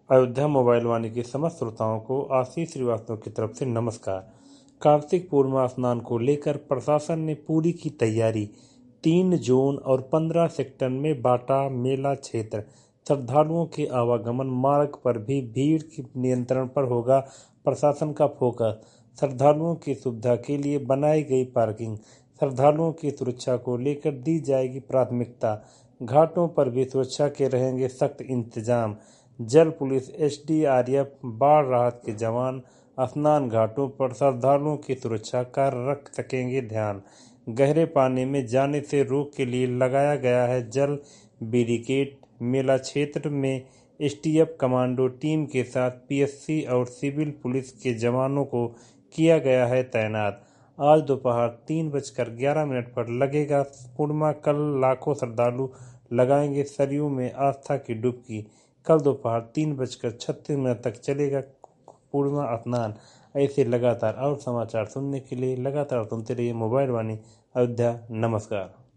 Ayodhya mobile वाणी के समस्त श्रोताओं को आशीष श्रीवास्तव की तरफ से नमस्कार। कार्तिक पूर्णिमा स्नान को लेकर प्रशासन ने पूरी की तैयारी। 3 जोन और 15 सेक्टर में बांटा मेला क्षेत्र। श्रद्धालुओं के आवागमन मार्ग पर भी भीड़ के नियंत्रण पर होगा प्रशासन का फोकस। श्रद्धालुओं की सुविधा के लिए बनाई गई पार्किंग। श्रद्धालुओं की सुरक्षा को लेकर दी जाएगी प्राथमिकता। घाटों पर भी सुरक्षा के रहेंगे सख्त इंतजाम। जल पुलिस, एसडीआरएफ, बाढ़ राहत के जवान स्नान घाटों पर श्रद्धालुओं की सुरक्षा का रख सकेंगे ध्यान। गहरे पानी में जाने से रोक के लिए लगाया गया है जल बैरिकेड। मेला क्षेत्र में एसटीएफ कमांडो टीम के साथ पीएससी और सिविल पुलिस के जवानों को किया गया है तैनात। आज दोपहर 3:11 पर लगेगा पूर्णिमा। कल लाखों श्रद्धालु लगाएंगे सरयू में आस्था की डुबकी। कल दोपहर 3:36 तक चलेगा पूर्णिमा स्नान। ऐसे लगातार और समाचार सुनने के लिए लगातार सुनते रहिए मोबाइल वाणी अयोध्या। नमस्कार।